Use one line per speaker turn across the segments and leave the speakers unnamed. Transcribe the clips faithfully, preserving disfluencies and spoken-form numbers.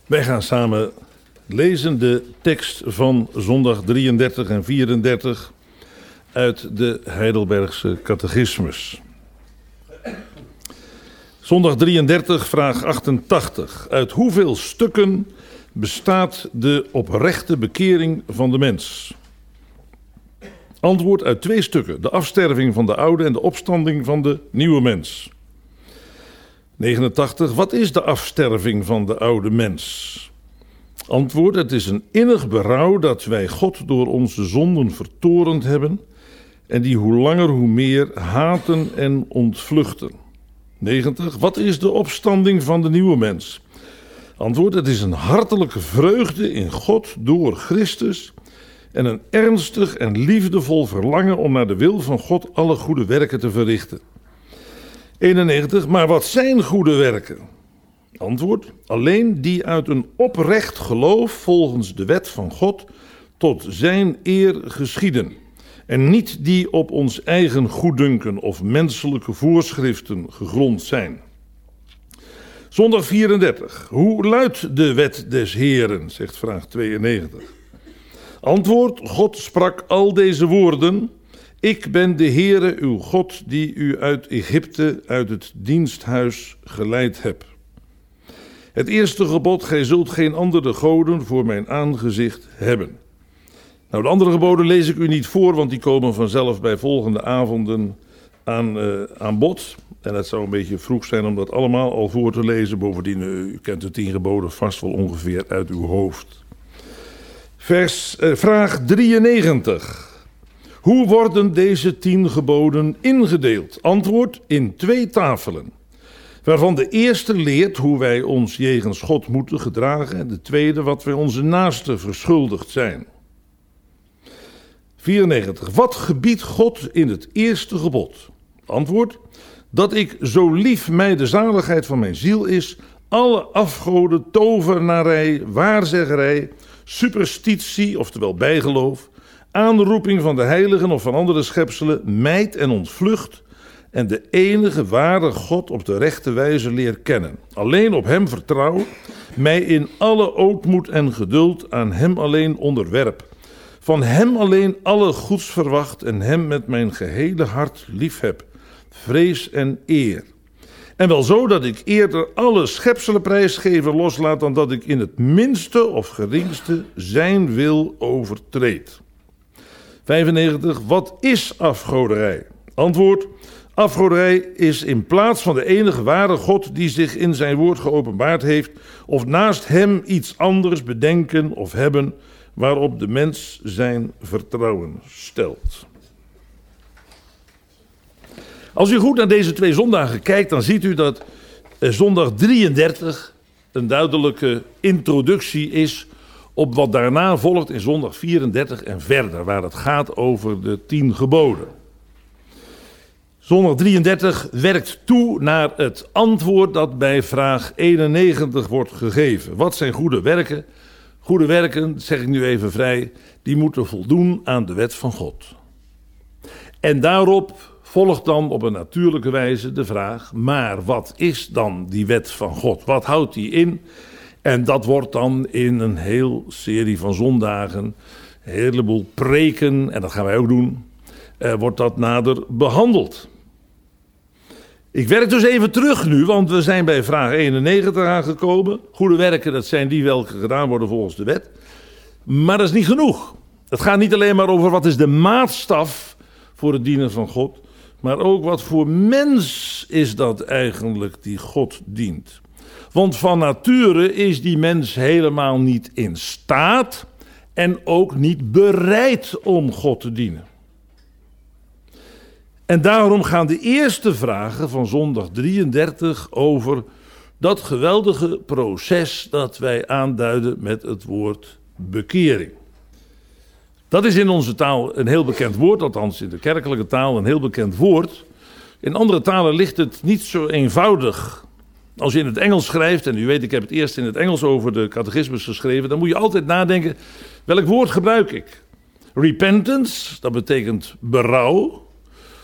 Wij gaan samen lezen de tekst van zondag drieëndertig en vierendertig uit de Heidelbergse Catechismus. Zondag drieëndertig, vraag achtentachtig. Uit hoeveel stukken bestaat de oprechte bekering van de mens? Antwoord: uit twee stukken. De afsterving van de oude en de opstanding van de nieuwe mens. negenentachtig. Wat is de afsterving van de oude mens? Antwoord: het is een innig berouw dat wij God door onze zonden vertorend hebben en die hoe langer hoe meer haten en ontvluchten. negentig. Wat is de opstanding van de nieuwe mens? Antwoord: het is een hartelijke vreugde in God door Christus en een ernstig en liefdevol verlangen om naar de wil van God alle goede werken te verrichten. eenennegentig. Maar wat zijn goede werken? Antwoord: alleen die uit een oprecht geloof volgens de wet van God tot zijn eer geschieden. En niet die op ons eigen goeddunken of menselijke voorschriften gegrond zijn. Zondag vierendertig. Hoe luidt de wet des Heeren, zegt vraag tweeënnegentig. Antwoord: God sprak al deze woorden. Ik ben de Heere uw God die u uit Egypte, uit het diensthuis geleid heb. Het eerste gebod: gij zult geen andere goden voor mijn aangezicht hebben. Nou, de andere geboden lees ik u niet voor, want die komen vanzelf bij volgende avonden aan, uh, aan bod. En het zou een beetje vroeg zijn om dat allemaal al voor te lezen. Bovendien, uh, u kent de tien geboden vast wel ongeveer uit uw hoofd. Vers, uh, vraag drieënnegentig. Hoe worden deze tien geboden ingedeeld? Antwoord: in twee tafelen. Waarvan de eerste leert hoe wij ons jegens God moeten gedragen en de tweede wat wij onze naasten verschuldigd zijn. vierennegentig. Wat gebiedt God in het eerste gebod? Antwoord: dat ik, zo lief mij de zaligheid van mijn ziel is, alle afgoden, tovernarij, waarzeggerij, superstitie, oftewel bijgeloof, aanroeping van de heiligen of van andere schepselen, mijt en ontvlucht en de enige ware God op de rechte wijze leer kennen. Alleen op hem vertrouw, mij in alle ootmoed en geduld aan hem alleen onderwerp. Van hem alleen alle goeds verwacht en hem met mijn gehele hart lief heb, vrees en eer. En wel zo dat ik eerder alle schepselen prijsgeven loslaat dan dat ik in het minste of geringste zijn wil overtreed. vijfennegentig. Wat is afgoderij? Antwoord: afgoderij is in plaats van de enige ware God die zich in zijn woord geopenbaard heeft, of naast hem iets anders bedenken of hebben waarop de mens zijn vertrouwen stelt. Als u goed naar deze twee zondagen kijkt, dan ziet u dat zondag drieëndertig een duidelijke introductie is op wat daarna volgt in zondag vierendertig en verder, waar het gaat over de tien geboden. Zondag drieëndertig werkt toe naar het antwoord dat bij vraag eenennegentig wordt gegeven. Wat zijn goede werken? Goede werken, zeg ik nu even vrij, die moeten voldoen aan de wet van God. En daarop volgt dan op een natuurlijke wijze de vraag: maar wat is dan die wet van God? Wat houdt die in? En dat wordt dan in een heel serie van zondagen, een heleboel preken, en dat gaan wij ook doen, eh, wordt dat nader behandeld. Ik werk dus even terug nu, want we zijn bij vraag eenennegentig aangekomen. Goede werken, dat zijn die welke gedaan worden volgens de wet. Maar dat is niet genoeg. Het gaat niet alleen maar over wat is de maatstaf voor het dienen van God, maar ook wat voor mens is dat eigenlijk die God dient. Want van nature is die mens helemaal niet in staat en ook niet bereid om God te dienen. En daarom gaan de eerste vragen van zondag drieëndertig over dat geweldige proces dat wij aanduiden met het woord bekering. Dat is in onze taal een heel bekend woord, althans in de kerkelijke taal een heel bekend woord. In andere talen ligt het niet zo eenvoudig. Als je in het Engels schrijft, en u weet ik heb het eerst in het Engels over de catechismus geschreven, dan moet je altijd nadenken, welk woord gebruik ik? Repentance, dat betekent berouw.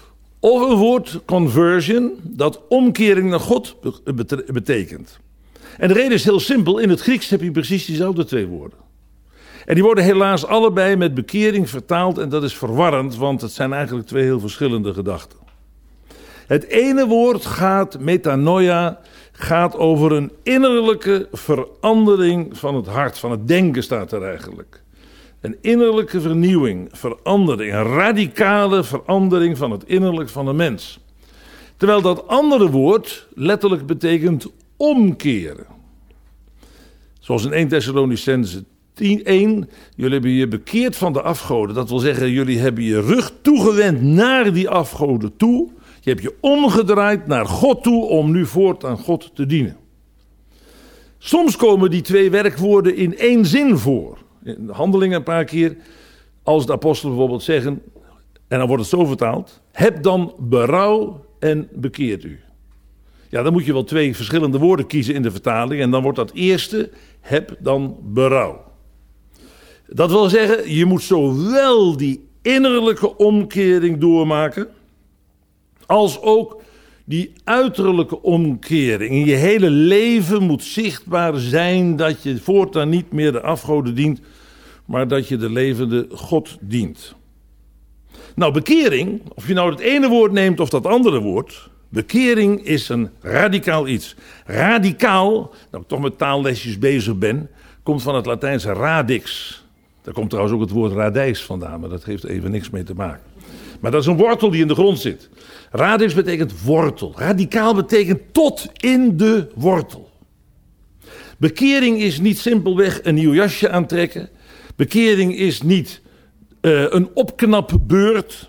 Of een woord conversion, dat omkering naar God betekent. En de reden is heel simpel. In het Grieks heb je precies diezelfde twee woorden. En die worden helaas allebei met bekering vertaald. En dat is verwarrend, want het zijn eigenlijk twee heel verschillende gedachten. Het ene woord gaat, metanoia, gaat over een innerlijke verandering van het hart. Van het denken staat er eigenlijk. Een innerlijke vernieuwing, verandering. Een radicale verandering van het innerlijk van een mens. Terwijl dat andere woord letterlijk betekent omkeren. Zoals in eerste Thessalonicenzen één, jullie hebben je bekeerd van de afgoden. Dat wil zeggen, jullie hebben je rug toegewend naar die afgoden toe. Je hebt je omgedraaid naar God toe om nu voortaan God te dienen. Soms komen die twee werkwoorden in één zin voor. In de Handelingen een paar keer, als de apostelen bijvoorbeeld zeggen, en dan wordt het zo vertaald, heb dan berouw en bekeert u. Ja, dan moet je wel twee verschillende woorden kiezen in de vertaling en dan wordt dat eerste, heb dan berouw. Dat wil zeggen, je moet zowel die innerlijke omkering doormaken, als ook die uiterlijke omkering. In je hele leven moet zichtbaar zijn dat je voortaan niet meer de afgoden dient, maar dat je de levende God dient. Nou, bekering, of je nou het ene woord neemt of dat andere woord, bekering is een radicaal iets. Radicaal, nou ik toch met taallesjes bezig ben, komt van het Latijnse radix. Daar komt trouwens ook het woord radijs vandaan, maar dat heeft even niks mee te maken. Maar dat is een wortel die in de grond zit. Radix betekent wortel. Radicaal betekent tot in de wortel. Bekering is niet simpelweg een nieuw jasje aantrekken. Bekering is niet uh, een opknapbeurt.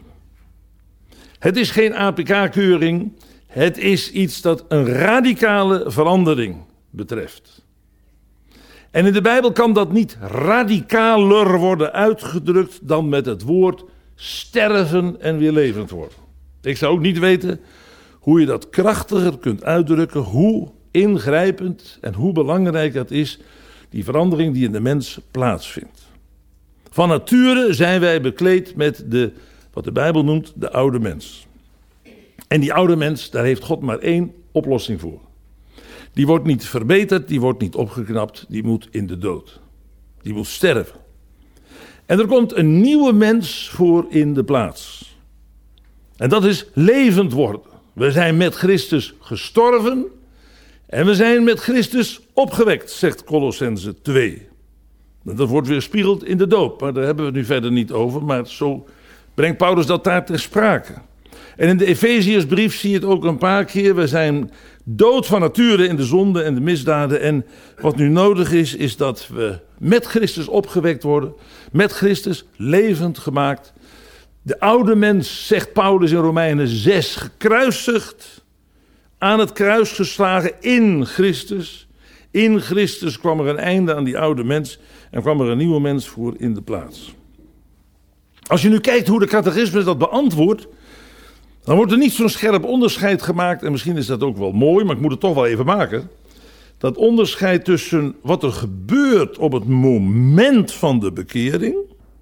Het is geen A P K-keuring. Het is iets dat een radicale verandering betreft. En in de Bijbel kan dat niet radicaler worden uitgedrukt dan met het woord sterven en weer levend worden. Ik zou ook niet weten hoe je dat krachtiger kunt uitdrukken, hoe ingrijpend en hoe belangrijk dat is, die verandering die in de mens plaatsvindt. Van nature zijn wij bekleed met de, wat de Bijbel noemt, de oude mens. En die oude mens, daar heeft God maar één oplossing voor. Die wordt niet verbeterd, die wordt niet opgeknapt, die moet in de dood. Die moet sterven. En er komt een nieuwe mens voor in de plaats. En dat is levend worden. We zijn met Christus gestorven en we zijn met Christus opgewekt, zegt Kolossenzen twee. En dat wordt weer gespiegeld in de doop, maar daar hebben we het nu verder niet over. Maar zo brengt Paulus dat daar ter sprake. En in de Efeziërsbrief zie je het ook een paar keer. We zijn dood van nature in de zonde en de misdaden. En wat nu nodig is, is dat we met Christus opgewekt worden. Met Christus levend gemaakt. De oude mens, zegt Paulus in Romeinen zes, gekruisigd. Aan het kruis geslagen in Christus. In Christus kwam er een einde aan die oude mens. En kwam er een nieuwe mens voor in de plaats. Als je nu kijkt hoe de catechismus dat beantwoordt, dan wordt er niet zo'n scherp onderscheid gemaakt. En misschien is dat ook wel mooi, maar ik moet het toch wel even maken. Dat onderscheid tussen wat er gebeurt op het moment van de bekering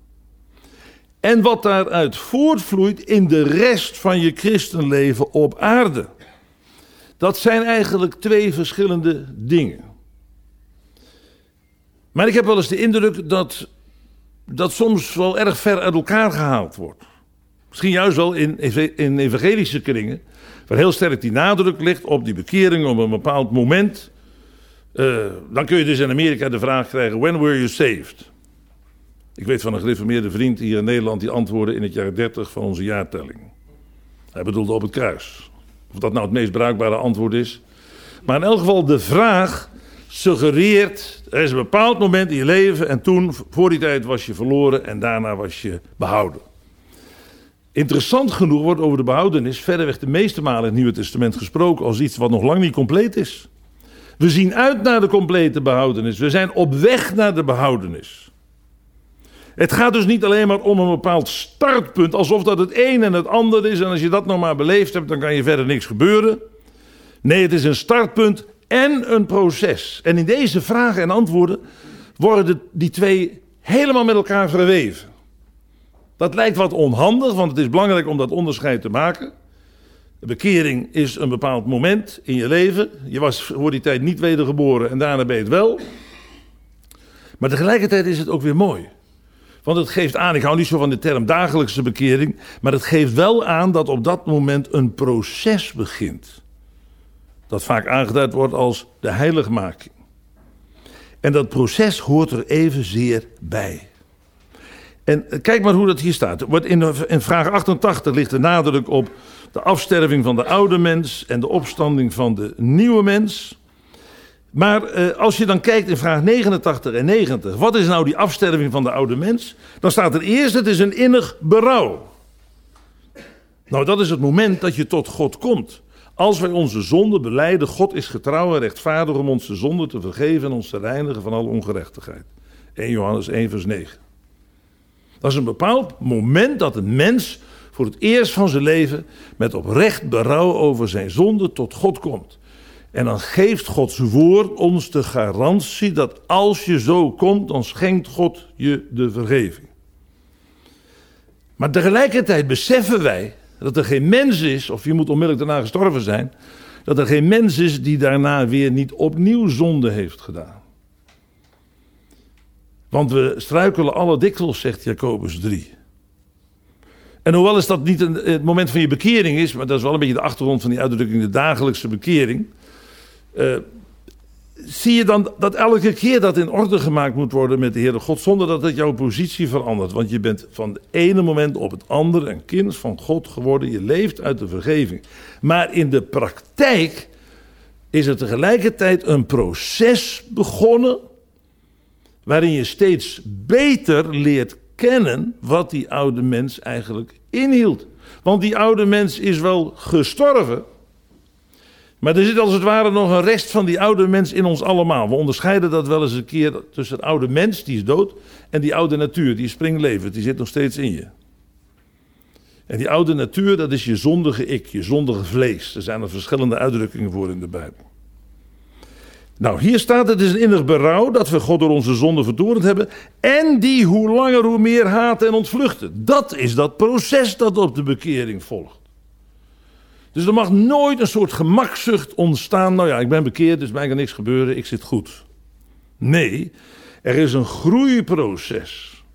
en wat daaruit voortvloeit in de rest van je christenleven op aarde. Dat zijn eigenlijk twee verschillende dingen. Maar ik heb wel eens de indruk dat dat soms wel erg ver uit elkaar gehaald wordt. Misschien juist wel in, in evangelische kringen, waar heel sterk die nadruk ligt op die bekering op een bepaald moment. Uh, dan kun je dus in Amerika de vraag krijgen, when were you saved? Ik weet van een gereformeerde vriend hier in Nederland die antwoordde in het jaar dertig van onze jaartelling. Hij bedoelde op het kruis. Of dat nou het meest bruikbare antwoord is. Maar in elk geval de vraag suggereert, er is een bepaald moment in je leven en toen, voor die tijd was je verloren en daarna was je behouden. Interessant genoeg wordt over de behoudenis verreweg de meeste malen in het Nieuwe Testament gesproken als iets wat nog lang niet compleet is. We zien uit naar de complete behoudenis. We zijn op weg naar de behoudenis. Het gaat dus niet alleen maar om een bepaald startpunt, alsof dat het een en het ander is en als je dat nog maar beleefd hebt, dan kan je verder niks gebeuren. Nee, het is een startpunt en een proces. En in deze vragen en antwoorden worden die twee helemaal met elkaar verweven. Dat lijkt wat onhandig, want het is belangrijk om dat onderscheid te maken. De bekering is een bepaald moment in je leven. Je was voor die tijd niet wedergeboren en daarna ben je het wel. Maar tegelijkertijd is het ook weer mooi. Want het geeft aan, ik hou niet zo van de term dagelijkse bekering, maar het geeft wel aan dat op dat moment een proces begint. Dat vaak aangeduid wordt als de heiligmaking. En dat proces hoort er evenzeer bij. En kijk maar hoe dat hier staat. In vraag achtentachtig ligt de nadruk op de afsterving van de oude mens en de opstanding van de nieuwe mens. Maar eh, als je dan kijkt in vraag negenentachtig en negentig, wat is nou die afsterving van de oude mens? Dan staat er eerst, het is een innig berouw. Nou, dat is het moment dat je tot God komt. Als wij onze zonden belijden, God is getrouw en rechtvaardig om onze zonden te vergeven en ons te reinigen van alle ongerechtigheid. eerste Johannes één vers negen. Dat is een bepaald moment dat een mens voor het eerst van zijn leven met oprecht berouw over zijn zonde tot God komt. En dan geeft Gods woord ons de garantie dat als je zo komt, dan schenkt God je de vergeving. Maar tegelijkertijd beseffen wij dat er geen mens is, of je moet onmiddellijk daarna gestorven zijn, dat er geen mens is die daarna weer niet opnieuw zonde heeft gedaan. Want we struikelen alle dikwijls, zegt Jacobus drie. En hoewel is dat niet een, het moment van je bekering is, maar dat is wel een beetje de achtergrond van die uitdrukking, de dagelijkse bekering. Uh, zie je dan dat elke keer dat in orde gemaakt moet worden met de Heere God, zonder dat het jouw positie verandert. Want je bent van het ene moment op het andere een kind van God geworden. Je leeft uit de vergeving. Maar in de praktijk is er tegelijkertijd een proces begonnen, waarin je steeds beter leert kennen wat die oude mens eigenlijk inhield. Want die oude mens is wel gestorven, maar er zit als het ware nog een rest van die oude mens in ons allemaal. We onderscheiden dat wel eens een keer tussen de oude mens, die is dood, en die oude natuur, die is springlevend, die zit nog steeds in je. En die oude natuur, dat is je zondige ik, je zondige vlees. Er zijn er verschillende uitdrukkingen voor in de Bijbel. Nou, hier staat, het is een innig berouw dat we God door onze zonde vertorend hebben en die hoe langer hoe meer haten en ontvluchten. Dat is dat proces dat op de bekering volgt. Dus er mag nooit een soort gemakzucht ontstaan. Nou ja, ik ben bekeerd, dus mij kan niks gebeuren, ik zit goed. Nee, er is een groeiproces.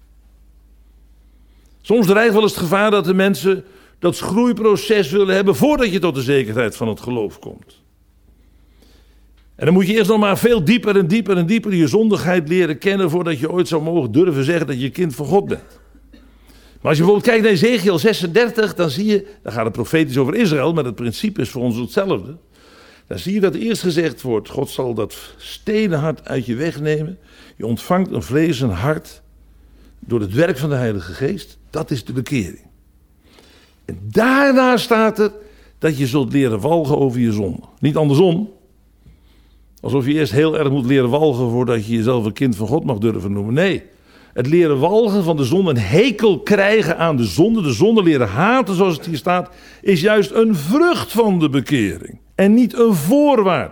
Soms dreigt wel eens het gevaar dat de mensen dat groeiproces willen hebben voordat je tot de zekerheid van het geloof komt. En dan moet je eerst nog maar veel dieper en dieper en dieper je zondigheid leren kennen voordat je ooit zou mogen durven zeggen dat je kind van God bent. Maar als je bijvoorbeeld kijkt naar Ezekiel zesendertig, dan zie je, dan gaat het profetisch over Israël, maar het principe is voor ons hetzelfde. Dan zie je dat eerst gezegd wordt, God zal dat stenen hart uit je wegnemen. Je ontvangt een vlezen hart door het werk van de Heilige Geest. Dat is de bekering. En daarna staat er dat je zult leren walgen over je zonde. Niet andersom. Alsof je eerst heel erg moet leren walgen voordat je jezelf een kind van God mag durven noemen. Nee, het leren walgen van de zonde, een hekel krijgen aan de zonde, de zonde leren haten zoals het hier staat, is juist een vrucht van de bekering. En niet een voorwaarde.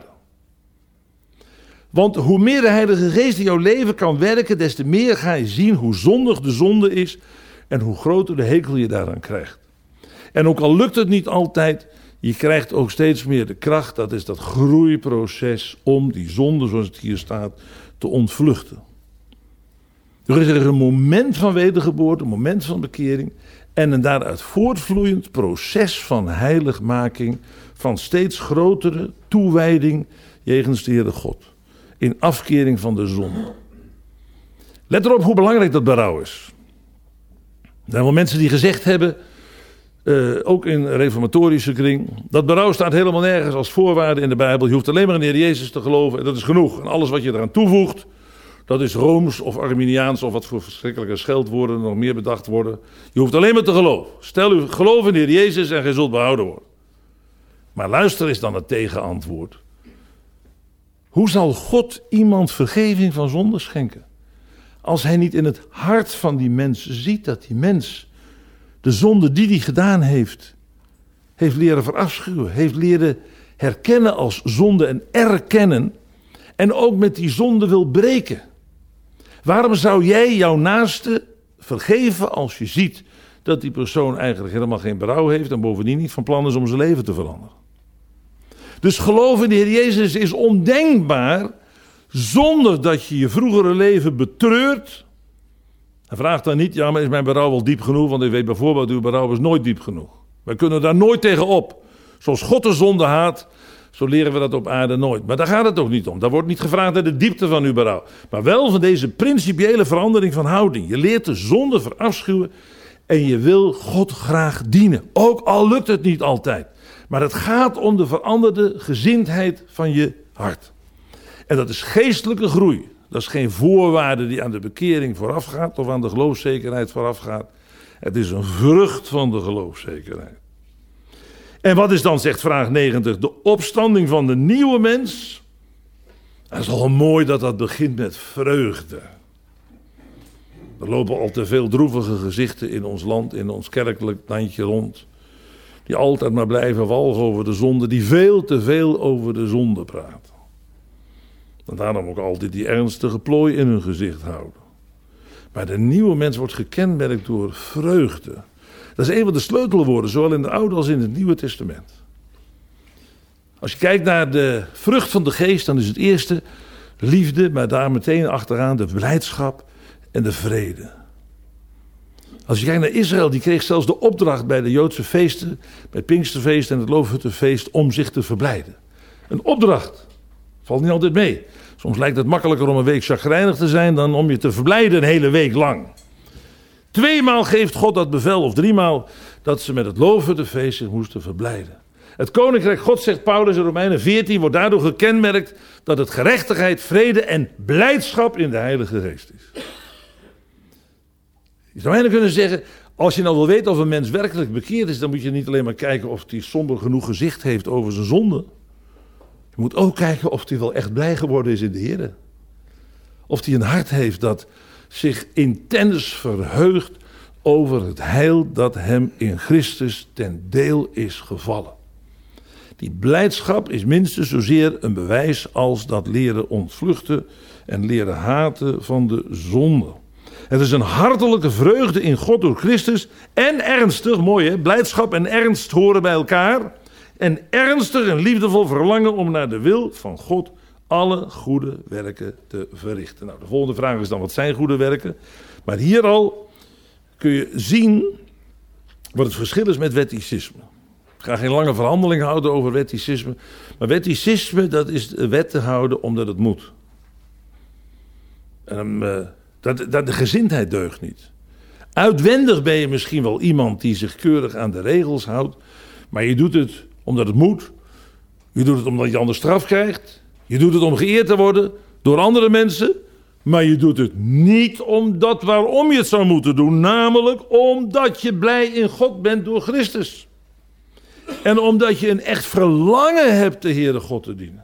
Want hoe meer de Heilige Geest in jouw leven kan werken, des te meer ga je zien hoe zondig de zonde is en hoe groter de hekel je daaraan krijgt. En ook al lukt het niet altijd, je krijgt ook steeds meer de kracht, dat is dat groeiproces om die zonde, zoals het hier staat, te ontvluchten. Er is er een moment van wedergeboorte, een moment van bekering en een daaruit voortvloeiend proces van heiligmaking, van steeds grotere toewijding jegens de Heere God, in afkering van de zonde. Let erop hoe belangrijk dat berouw is. Er zijn wel mensen die gezegd hebben, Uh, ook in reformatorische kring, dat berouw staat helemaal nergens als voorwaarde in de Bijbel. Je hoeft alleen maar in de Heer Jezus te geloven en dat is genoeg. En alles wat je eraan toevoegt, dat is Rooms of Arminiaans of wat voor verschrikkelijke scheldwoorden nog meer bedacht worden. Je hoeft alleen maar te geloven. Stel u geloof in de Heer Jezus en gij zult behouden worden. Maar luister is dan het tegenantwoord. Hoe zal God iemand vergeving van zonde schenken? Als hij niet in het hart van die mens ziet dat die mens de zonde die hij gedaan heeft, heeft leren verafschuwen, heeft leren herkennen als zonde en erkennen en ook met die zonde wil breken. Waarom zou jij jouw naaste vergeven als je ziet dat die persoon eigenlijk helemaal geen berouw heeft en bovendien niet van plan is om zijn leven te veranderen. Dus geloof in de Heer Jezus is ondenkbaar zonder dat je je vroegere leven betreurt. En vraag dan niet, ja, maar is mijn berouw wel diep genoeg? Want ik weet bijvoorbeeld, uw berouw is nooit diep genoeg. Wij kunnen daar nooit tegen op. Zoals God de zonde haat, zo leren we dat op aarde nooit. Maar daar gaat het ook niet om. Daar wordt niet gevraagd naar de diepte van uw berouw. Maar wel van deze principiële verandering van houding. Je leert de zonde verafschuwen en je wil God graag dienen. Ook al lukt het niet altijd. Maar het gaat om de veranderde gezindheid van je hart. En dat is geestelijke groei. Dat is geen voorwaarde die aan de bekering voorafgaat of aan de geloofszekerheid voorafgaat. Het is een vrucht van de geloofszekerheid. En wat is dan, zegt vraag negentig, de opstanding van de nieuwe mens? Het is al mooi dat dat begint met vreugde. Er lopen al te veel droevige gezichten in ons land, in ons kerkelijk landje rond. Die altijd maar blijven walgen over de zonde, die veel te veel over de zonde praten. En daarom ook altijd die ernstige plooi in hun gezicht houden. Maar de nieuwe mens wordt gekenmerkt door vreugde. Dat is een van de sleutelwoorden, zowel in het Oude als in het Nieuwe Testament. Als je kijkt naar de vrucht van de geest, dan is het eerste liefde, maar daar meteen achteraan de blijdschap en de vrede. Als je kijkt naar Israël, die kreeg zelfs de opdracht bij de Joodse feesten, bij het Pinksterfeest en het Loofhuttenfeest, om zich te verblijden. Een opdracht. Valt niet altijd mee. Soms lijkt het makkelijker om een week chagrijnig te zijn dan om je te verblijden een hele week lang. Tweemaal geeft God dat bevel, of driemaal, dat ze met het Loofhuttenfeest zich moesten verblijden. Het koninkrijk God, zegt Paulus in Romeinen veertien, wordt daardoor gekenmerkt dat het gerechtigheid, vrede en blijdschap in de Heilige Geest is. Je zou bijna kunnen zeggen, als je nou wil weten of een mens werkelijk bekeerd is, dan moet je niet alleen maar kijken of hij somber genoeg gezicht heeft over zijn zonde. Je moet ook kijken of hij wel echt blij geworden is in de Heer. Of hij een hart heeft dat zich intens verheugt over het heil dat hem in Christus ten deel is gevallen. Die blijdschap is minstens zozeer een bewijs als dat leren ontvluchten en leren haten van de zonde. Het is een hartelijke vreugde in God door Christus en ernstig, mooi hè, blijdschap en ernst horen bij elkaar. En ernstig en liefdevol verlangen om naar de wil van God alle goede werken te verrichten. Nou, de volgende vraag is dan, wat zijn goede werken? Maar hier al kun je zien wat het verschil is met wetticisme. Ik ga geen lange verhandeling houden over wetticisme. Maar wetticisme, dat is de wet te houden omdat het moet. En, uh, dat, dat, de gezindheid deugt niet. Uitwendig ben je misschien wel iemand die zich keurig aan de regels houdt. Maar je doet het omdat het moet. Je doet het omdat je anders straf krijgt. Je doet het om geëerd te worden door andere mensen. Maar je doet het niet omdat waarom je het zou moeten doen. Namelijk omdat je blij in God bent door Christus. En omdat je een echt verlangen hebt de Heere God te dienen.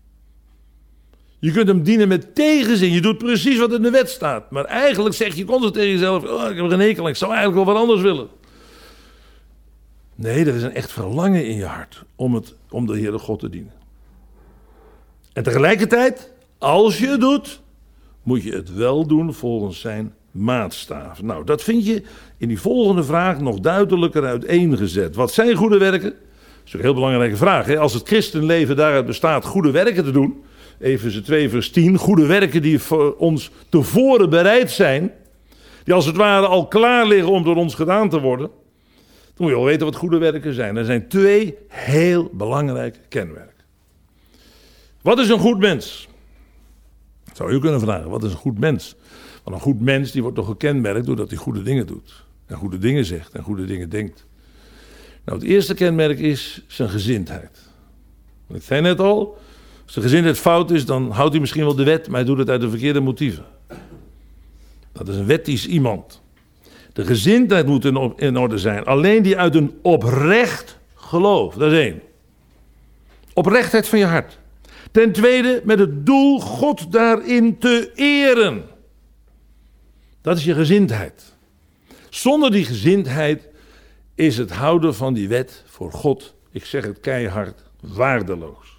Je kunt hem dienen met tegenzin. Je doet precies wat in de wet staat. Maar eigenlijk zeg je constant tegen jezelf, oh, ik heb er geen hekel aan, ik zou eigenlijk wel wat anders willen. Nee, er is een echt verlangen in je hart om, het, om de Heere God te dienen. En tegelijkertijd, als je het doet, moet je het wel doen volgens zijn maatstaven. Nou, dat vind je in die volgende vraag nog duidelijker uiteengezet. Wat zijn goede werken? Dat is een heel belangrijke vraag. Hè? Als het christenleven daaruit bestaat goede werken te doen, Efeze twee vers tien, goede werken die voor ons tevoren bereid zijn, die als het ware al klaar liggen om door ons gedaan te worden, dan moet je wel weten wat goede werken zijn. Er zijn twee heel belangrijke kenmerken. Wat is een goed mens? Dat zou je kunnen vragen, wat is een goed mens? Want een goed mens die wordt toch gekenmerkt doordat hij goede dingen doet. En goede dingen zegt en goede dingen denkt. Nou, het eerste kenmerk is zijn gezindheid. Ik zei net al, als de gezindheid fout is, dan houdt hij misschien wel de wet, maar hij doet het uit de verkeerde motieven. Dat is een wettisch iemand. De gezindheid moet in orde zijn. Alleen die uit een oprecht geloof. Dat is één. Oprechtheid van je hart. Ten tweede met het doel God daarin te eren. Dat is je gezindheid. Zonder die gezindheid is het houden van die wet voor God, ik zeg het keihard, waardeloos.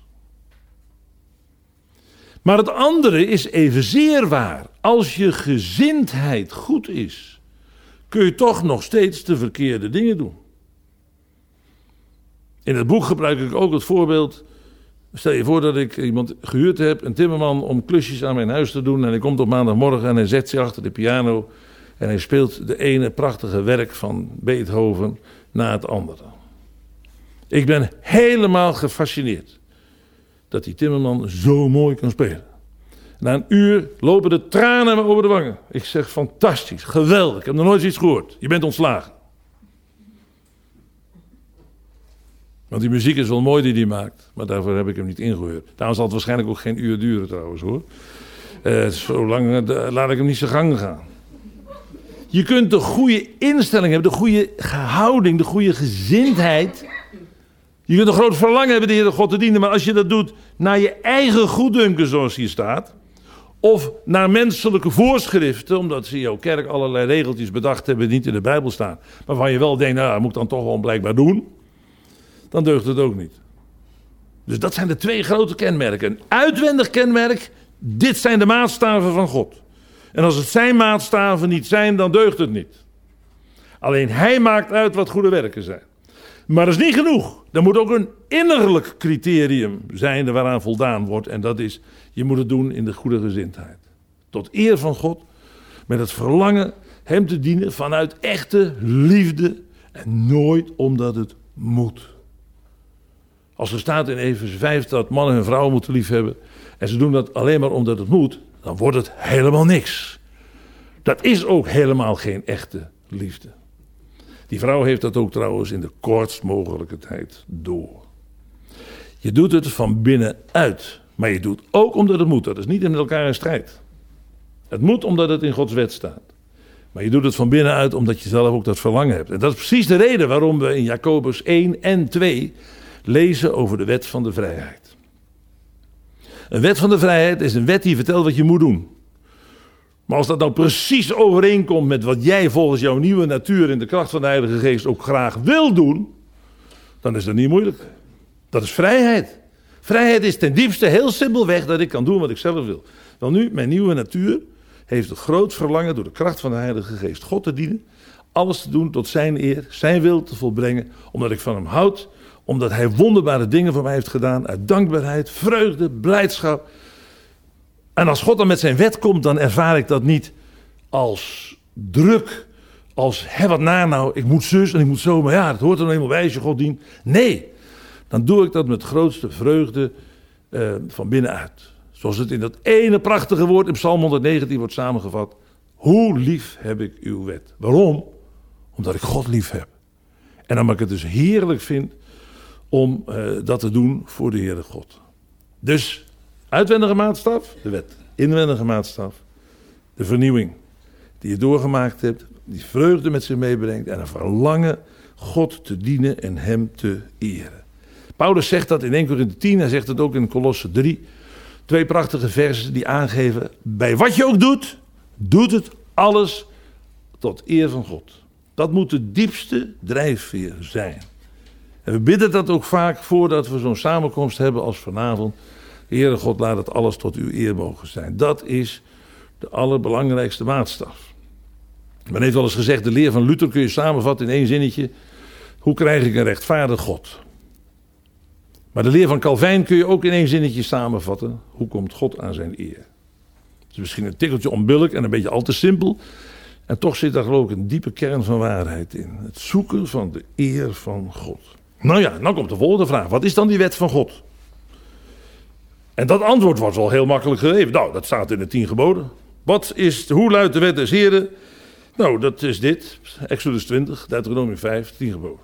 Maar het andere is evenzeer waar. Als je gezindheid goed is, kun je toch nog steeds de verkeerde dingen doen. In het boek gebruik ik ook het voorbeeld. Stel je voor dat ik iemand gehuurd heb, een timmerman, om klusjes aan mijn huis te doen. En hij komt op maandagmorgen en hij zet zich achter de piano. En hij speelt de ene prachtige werk van Beethoven na het andere. Ik ben helemaal gefascineerd dat die timmerman zo mooi kan spelen. Na een uur lopen de tranen me over de wangen. Ik zeg, fantastisch, geweldig, ik heb nog nooit iets gehoord. Je bent ontslagen. Want die muziek is wel mooi die hij maakt, maar daarvoor heb ik hem niet ingehuurd. Daarom zal het waarschijnlijk ook geen uur duren trouwens hoor. Uh, zolang uh, laat ik hem niet zijn gang gaan. Je kunt de goede instelling hebben, de goede houding, de goede gezindheid. Je kunt een groot verlangen hebben de Heere God te dienen, maar als je dat doet naar je eigen goeddunken zoals hier staat, of naar menselijke voorschriften, omdat ze in jouw kerk allerlei regeltjes bedacht hebben die niet in de Bijbel staan, maar waarvan je wel denkt, nou dat moet ik dan toch wel blijkbaar doen, dan deugt het ook niet. Dus dat zijn de twee grote kenmerken. Een uitwendig kenmerk, dit zijn de maatstaven van God. En als het zijn maatstaven niet zijn, dan deugt het niet. Alleen hij maakt uit wat goede werken zijn. Maar dat is niet genoeg. Er moet ook een innerlijk criterium zijn waaraan voldaan wordt. En dat is, je moet het doen in de goede gezindheid. Tot eer van God, met het verlangen hem te dienen vanuit echte liefde en nooit omdat het moet. Als er staat in Efeze vijf dat mannen hun vrouwen moeten liefhebben en ze doen dat alleen maar omdat het moet, dan wordt het helemaal niks. Dat is ook helemaal geen echte liefde. Die vrouw heeft dat ook trouwens in de kortst mogelijke tijd door. Je doet het van binnenuit, maar je doet ook omdat het moet. Dat is niet in elkaar in strijd. Het moet omdat het in Gods wet staat. Maar je doet het van binnenuit omdat je zelf ook dat verlangen hebt. En dat is precies de reden waarom we in Jacobus één en twee lezen over de wet van de vrijheid. Een wet van de vrijheid is een wet die vertelt wat je moet doen. Maar als dat nou precies overeenkomt met wat jij volgens jouw nieuwe natuur in de kracht van de Heilige Geest ook graag wil doen, dan is dat niet moeilijk. Dat is vrijheid. Vrijheid is ten diepste heel simpelweg dat ik kan doen wat ik zelf wil. Wel nu, mijn nieuwe natuur heeft een groot verlangen door de kracht van de Heilige Geest God te dienen, alles te doen tot zijn eer, zijn wil te volbrengen, omdat ik van hem houd, omdat hij wonderbare dingen voor mij heeft gedaan, uit dankbaarheid, vreugde, blijdschap. En als God dan met zijn wet komt, dan ervaar ik dat niet als druk, als hé wat na nou, ik moet zus en ik moet zo, maar ja, het hoort er nou eenmaal bij als je God dient. Nee, dan doe ik dat met grootste vreugde uh, van binnenuit. Zoals het in dat ene prachtige woord in Psalm honderddegentien wordt samengevat. Hoe lief heb ik uw wet. Waarom? Omdat ik God lief heb. En omdat ik het dus heerlijk vind om uh, dat te doen voor de Heere God. Dus uitwendige maatstaf, de wet. Inwendige maatstaf, de vernieuwing die je doorgemaakt hebt, die vreugde met zich meebrengt en een verlangen God te dienen en hem te eren. Paulus zegt dat in Eerste Korinthe tien, hij zegt het ook in Kolosse drie. Twee prachtige versen die aangeven, bij wat je ook doet, doet het alles tot eer van God. Dat moet de diepste drijfveer zijn. En we bidden dat ook vaak voordat we zo'n samenkomst hebben als vanavond. Heere God, laat het alles tot uw eer mogen zijn. Dat is de allerbelangrijkste maatstaf. Men heeft wel eens gezegd, de leer van Luther kun je samenvatten in één zinnetje. Hoe krijg ik een rechtvaardig God? Maar de leer van Calvijn kun je ook in één zinnetje samenvatten. Hoe komt God aan zijn eer? Het is misschien een tikkeltje onbillijk en een beetje al te simpel. En toch zit daar geloof ik een diepe kern van waarheid in. Het zoeken van de eer van God. Nou ja, dan komt de volgende vraag. Wat is dan die wet van God? En dat antwoord wordt wel heel makkelijk gegeven. Nou, dat staat in de tien geboden. Wat is, hoe luidt de wet des Heren? Nou, dat is dit. Exodus twintig, Deuteronomium vijf, tien geboden.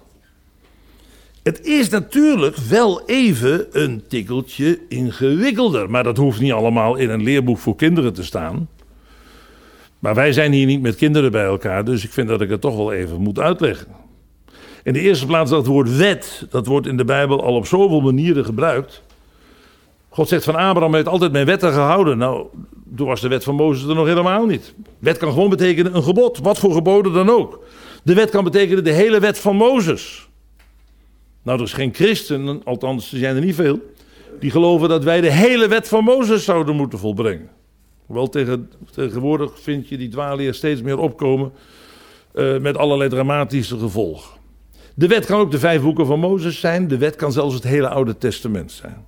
Het is natuurlijk wel even een tikkeltje ingewikkelder. Maar dat hoeft niet allemaal in een leerboek voor kinderen te staan. Maar wij zijn hier niet met kinderen bij elkaar. Dus ik vind dat ik het toch wel even moet uitleggen. In de eerste plaats dat woord wet. Dat wordt in de Bijbel al op zoveel manieren gebruikt. God zegt van Abraham heeft altijd mijn wetten gehouden. Nou, toen was de wet van Mozes er nog helemaal niet. Wet kan gewoon betekenen een gebod. Wat voor geboden dan ook. De wet kan betekenen de hele wet van Mozes. Nou, er is geen christen, althans er zijn er niet veel, die geloven dat wij de hele wet van Mozes zouden moeten volbrengen. Hoewel tegen, tegenwoordig vind je die dwaalleer steeds meer opkomen. uh, met allerlei dramatische gevolgen. De wet kan ook de vijf boeken van Mozes zijn. De wet kan zelfs het hele Oude Testament zijn.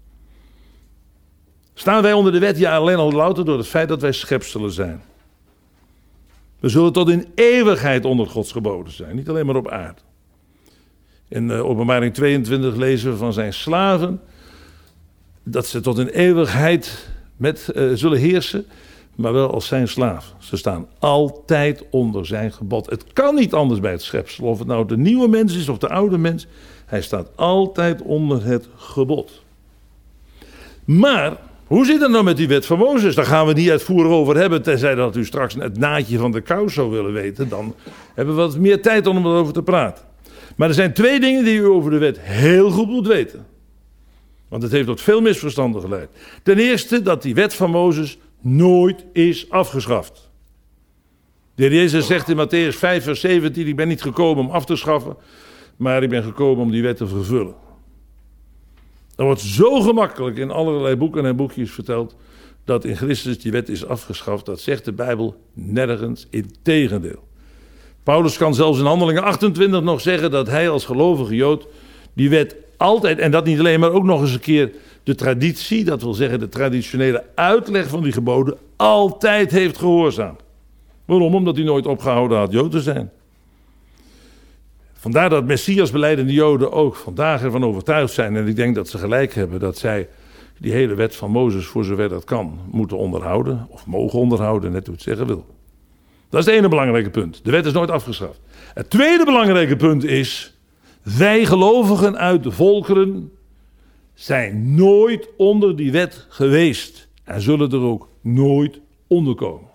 Staan wij onder de wet? Ja, alleen al louter door het feit dat wij schepselen zijn. We zullen tot in eeuwigheid onder Gods geboden zijn. Niet alleen maar op aarde. In uh, Openbaring tweeëntwintig lezen we van zijn slaven dat ze tot in eeuwigheid met, uh, zullen heersen, maar wel als zijn slaven. Ze staan altijd onder zijn gebod. Het kan niet anders bij het schepsel, of het nou de nieuwe mens is of de oude mens. Hij staat altijd onder het gebod. Maar hoe zit het nou met die wet van Mozes? Daar gaan we niet uitvoerig over hebben, tenzij dat u straks het naadje van de kous zou willen weten. Dan hebben we wat meer tijd om erover te praten. Maar er zijn twee dingen die u over de wet heel goed moet weten. Want het heeft tot veel misverstanden geleid. Ten eerste dat die wet van Mozes nooit is afgeschaft. De Heer Jezus zegt in Mattheüs vijf vers zeventien, ik ben niet gekomen om af te schaffen, maar ik ben gekomen om die wet te vervullen. Er wordt zo gemakkelijk in allerlei boeken en boekjes verteld dat in Christus die wet is afgeschaft. Dat zegt de Bijbel nergens, integendeel. Paulus kan zelfs in Handelingen achtentwintig nog zeggen dat hij als gelovige Jood die wet altijd, en dat niet alleen, maar ook nog eens een keer de traditie, dat wil zeggen de traditionele uitleg van die geboden, altijd heeft gehoorzaamd. Waarom? Omdat hij nooit opgehouden had Jood te zijn. Vandaar dat Messias-belijdende Joden ook vandaag ervan overtuigd zijn, en ik denk dat ze gelijk hebben, dat zij die hele wet van Mozes, voor zover dat kan, moeten onderhouden, of mogen onderhouden, net hoe het zeggen wil. Dat is het ene belangrijke punt. De wet is nooit afgeschaft. Het tweede belangrijke punt is, wij gelovigen uit de volkeren zijn nooit onder die wet geweest en zullen er ook nooit onder komen.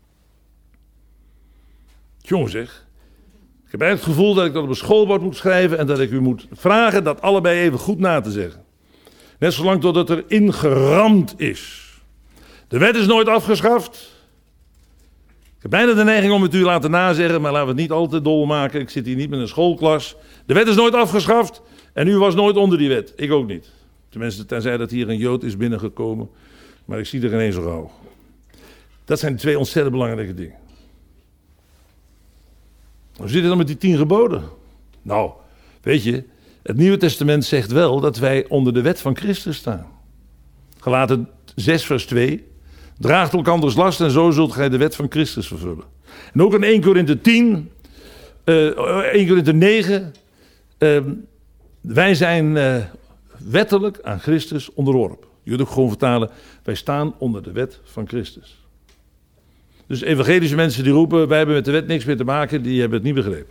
Jongens zeg, ik heb eigenlijk het gevoel dat ik dat op een schoolbord moet schrijven en dat ik u moet vragen dat allebei even goed na te zeggen. Net zolang totdat er ingeramd is. De wet is nooit afgeschaft. Ik heb bijna de neiging om het u laten nazeggen, maar laten we het niet al te dol maken. Ik zit hier niet met een schoolklas. De wet is nooit afgeschaft en u was nooit onder die wet. Ik ook niet. Tenminste, tenzij dat hier een Jood is binnengekomen. Maar ik zie er geen eens zo gauw. Dat zijn twee ontzettend belangrijke dingen. Hoe zit het dan met die tien geboden? Nou, weet je, het Nieuwe Testament zegt wel dat wij onder de wet van Christus staan. Galaten zes vers twee. Draagt elkanders last en zo zult gij de wet van Christus vervullen. En ook in Eerste Korinthe tien, uh, Eerste Korinthe negen. Uh, wij zijn uh, wettelijk aan Christus onderworpen. Je kunt ook gewoon vertalen, wij staan onder de wet van Christus. Dus evangelische mensen die roepen, wij hebben met de wet niks meer te maken, die hebben het niet begrepen.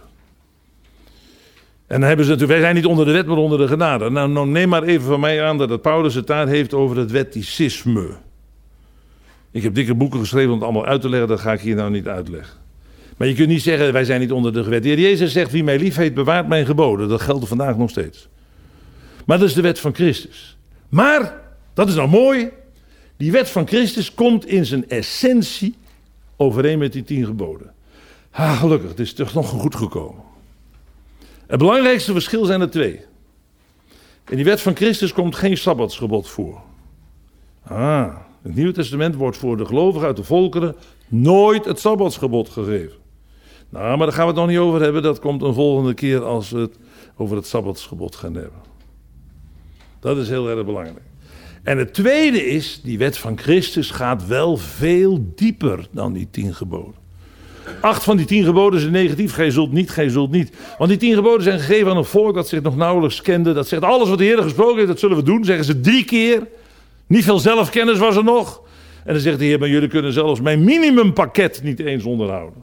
En dan hebben ze natuurlijk, wij zijn niet onder de wet, maar onder de genade. Nou, nou neem maar even van mij aan dat het Paulus het daar heeft over het wetticisme. Ik heb dikke boeken geschreven om het allemaal uit te leggen, dat ga ik hier nou niet uitleggen. Maar je kunt niet zeggen, wij zijn niet onder de wet. De Heer Jezus zegt, wie mij lief heeft, bewaart mijn geboden. Dat geldt vandaag nog steeds. Maar dat is de wet van Christus. Maar, dat is nou mooi, die wet van Christus komt in zijn essentie overeen met die tien geboden. Ah, gelukkig, het is toch nog goed gekomen. Het belangrijkste verschil zijn er twee. In die wet van Christus komt geen sabbatsgebod voor. Ah, in het Nieuwe Testament wordt voor de gelovigen uit de volkeren nooit het sabbatsgebod gegeven. Nou, maar daar gaan we het nog niet over hebben. Dat komt een volgende keer als we het over het sabbatsgebod gaan hebben. Dat is heel erg belangrijk. En het tweede is, die wet van Christus gaat wel veel dieper dan die tien geboden. Acht van die tien geboden zijn negatief. Gij zult niet, gij zult niet. Want die tien geboden zijn gegeven aan een volk dat zich nog nauwelijks kende. Dat zegt, alles wat de Heer gesproken heeft, dat zullen we doen. Zeggen ze drie keer. Niet veel zelfkennis was er nog. En dan zegt de Heer, maar jullie kunnen zelfs mijn minimumpakket niet eens onderhouden.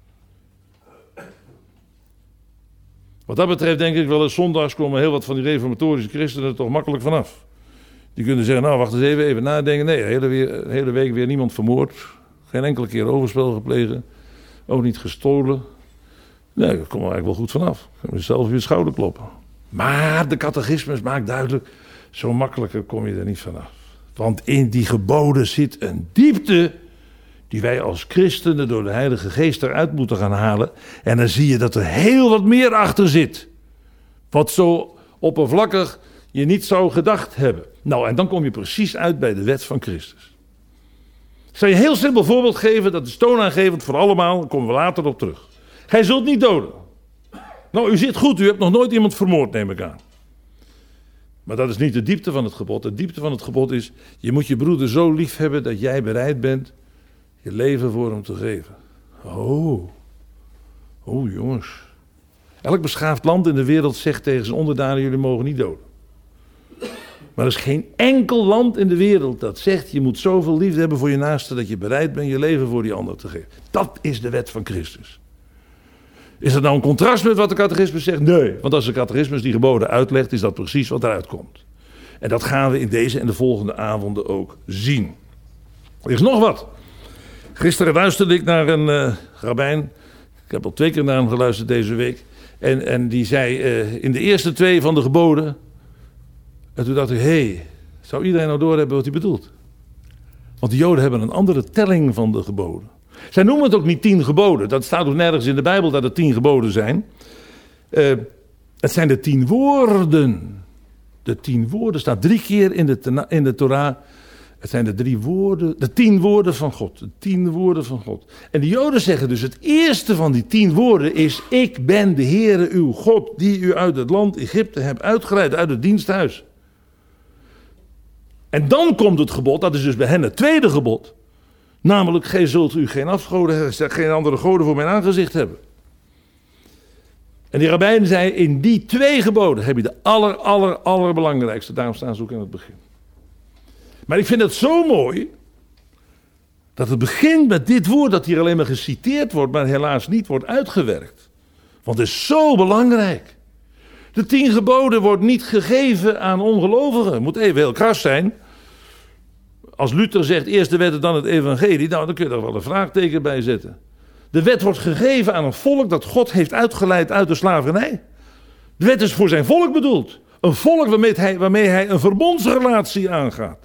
Wat dat betreft denk ik wel eens, zondags komen heel wat van die reformatorische christenen er toch makkelijk vanaf. Die kunnen zeggen, nou wacht eens even, even nadenken. Nee, de hele, weer, de hele week weer niemand vermoord. Geen enkele keer overspel gepleegd. Ook niet gestolen. Nee, daar komen we eigenlijk wel goed vanaf. Kunnen we zelf op je schouder kloppen. Maar de catechismus maakt duidelijk, zo makkelijker kom je er niet vanaf. Want in die geboden zit een diepte die wij als christenen door de Heilige Geest eruit moeten gaan halen. En dan zie je dat er heel wat meer achter zit. Wat zo oppervlakkig je niet zou gedacht hebben. Nou, en dan kom je precies uit bij de wet van Christus. Ik zal je een heel simpel voorbeeld geven, dat is toonaangevend voor allemaal, daar komen we later op terug. Gij zult niet doden. Nou, u zit goed, u hebt nog nooit iemand vermoord, neem ik aan. Maar dat is niet de diepte van het gebod. De diepte van het gebod is, je moet je broeder zo lief hebben dat jij bereid bent je leven voor hem te geven. Oh, oh jongens. Elk beschaafd land in de wereld zegt tegen zijn onderdanen, jullie mogen niet doden. Maar er is geen enkel land in de wereld dat zegt, je moet zoveel liefde hebben voor je naaste dat je bereid bent je leven voor die ander te geven. Dat is de wet van Christus. Is dat nou een contrast met wat de catechismus zegt? Nee, want als de catechismus die geboden uitlegt, is dat precies wat eruit komt. En dat gaan we in deze en de volgende avonden ook zien. Er is nog wat. Gisteren luisterde ik naar een uh, rabbijn. Ik heb al twee keer naar hem geluisterd deze week. En, en die zei uh, in de eerste twee van de geboden. En toen dacht ik, hé, hey, zou iedereen nou doorhebben wat hij bedoelt? Want de Joden hebben een andere telling van de geboden. Zij noemen het ook niet tien geboden. Dat staat ook nergens in de Bijbel dat het tien geboden zijn. Uh, het zijn de tien woorden. De tien woorden staat drie keer in de, in de Torah. Het zijn de drie woorden, de tien woorden van God. De tien woorden van God. En de Joden zeggen dus het eerste van die tien woorden is: ik ben de Heere uw God die u uit het land Egypte hebt uitgeleid, uit het diensthuis. En dan komt het gebod, dat is dus bij hen het tweede gebod. Namelijk, gij zult u geen afgoden, geen andere goden voor mijn aangezicht hebben. En die rabbijn zei, in die twee geboden heb je de aller, aller, allerbelangrijkste. Daarom staan ze ook in het begin. Maar ik vind het zo mooi, dat het begint met dit woord dat hier alleen maar geciteerd wordt, maar helaas niet wordt uitgewerkt. Want het is zo belangrijk. De tien geboden wordt niet gegeven aan ongelovigen. Het moet even heel kras zijn. Als Luther zegt eerst de wet en dan het evangelie, nou dan kun je er wel een vraagteken bij zetten. De wet wordt gegeven aan een volk dat God heeft uitgeleid uit de slavernij. De wet is voor zijn volk bedoeld. Een volk waarmee hij, waarmee hij een verbondsrelatie aangaat.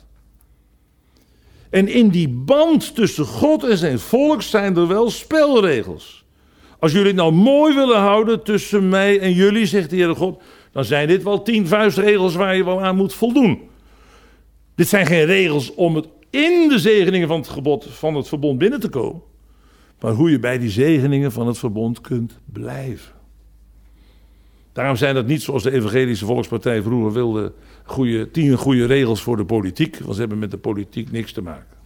En in die band tussen God en zijn volk zijn er wel spelregels. Als jullie het nou mooi willen houden tussen mij en jullie, zegt de Heere God, dan zijn dit wel tien vuistregels waar je wel aan moet voldoen. Dit zijn geen regels om het in de zegeningen van het gebod van het verbond binnen te komen. Maar hoe je bij die zegeningen van het verbond kunt blijven. Daarom zijn dat niet zoals de Evangelische Volkspartij vroeger wilde, goede, tien goede regels voor de politiek. Want ze hebben met de politiek niks te maken.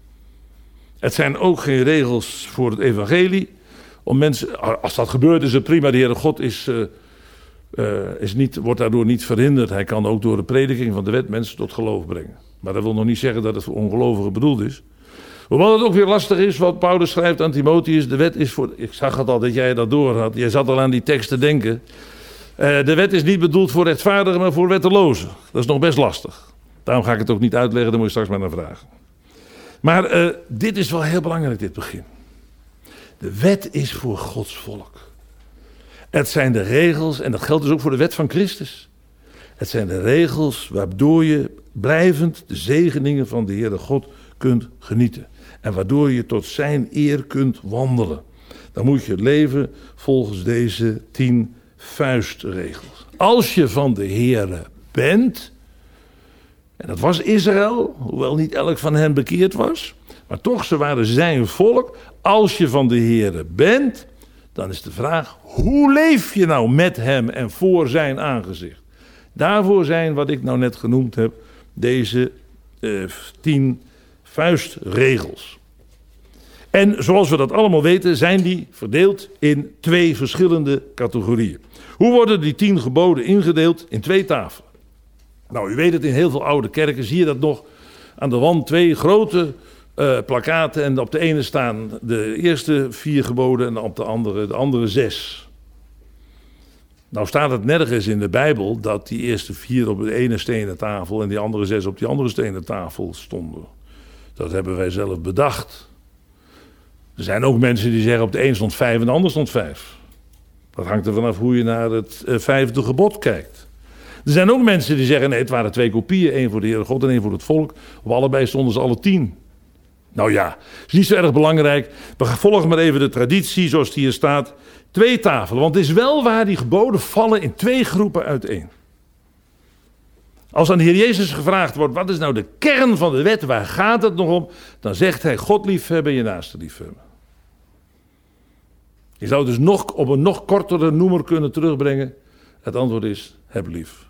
Het zijn ook geen regels voor het evangelie. Om mensen, als dat gebeurt is het prima. De Heere God is, uh, uh, is niet, wordt daardoor niet verhinderd. Hij kan ook door de prediking van de wet mensen tot geloof brengen. Maar dat wil nog niet zeggen dat het voor ongelovigen bedoeld is. Hoewel het ook weer lastig is wat Paulus schrijft aan Timotheus. De wet is voor... Ik zag het al dat jij dat door had. Jij zat al aan die tekst te denken. Uh, de wet is niet bedoeld voor rechtvaardigen, maar voor wettelozen. Dat is nog best lastig. Daarom ga ik het ook niet uitleggen, daar moet je straks maar naar vragen. Maar uh, dit is wel heel belangrijk, dit begin. De wet is voor Gods volk. Het zijn de regels, en dat geldt dus ook voor de wet van Christus. Het zijn de regels waardoor je blijvend de zegeningen van de Heere God kunt genieten. En waardoor je tot zijn eer kunt wandelen. Dan moet je leven volgens deze tien vuistregels. Als je van de Heere bent, en dat was Israël, hoewel niet elk van hen bekeerd was, maar toch, ze waren zijn volk. Als je van de Heere bent, dan is de vraag, hoe leef je nou met hem en voor zijn aangezicht? Daarvoor zijn, wat ik nou net genoemd heb, deze uh, tien vuistregels. En zoals we dat allemaal weten, zijn die verdeeld in twee verschillende categorieën. Hoe worden die tien geboden ingedeeld? In twee tafelen. Nou, u weet het, in heel veel oude kerken zie je dat nog. Aan de wand twee grote uh, plakkaten en op de ene staan de eerste vier geboden en op de andere de andere zes. Nou staat het nergens in de Bijbel dat die eerste vier op de ene stenen tafel en die andere zes op die andere stenen tafel stonden. Dat hebben wij zelf bedacht. Er zijn ook mensen die zeggen op de een stond vijf en de ander stond vijf. Dat hangt er vanaf hoe je naar het uh, vijfde gebod kijkt. Er zijn ook mensen die zeggen, nee, het waren twee kopieën. één voor de Heere God en één voor het volk. Op allebei stonden ze alle tien. Nou ja, is niet zo erg belangrijk. We volgen maar even de traditie zoals die hier staat. Twee tafelen, want het is wel waar die geboden vallen in twee groepen uiteen. Als aan de Heer Jezus gevraagd wordt, wat is nou de kern van de wet, waar gaat het nog om? Dan zegt hij, God liefhebben, je naaste liefhebben. Je zou het dus nog op een nog kortere noemer kunnen terugbrengen. Het antwoord is, heb lief.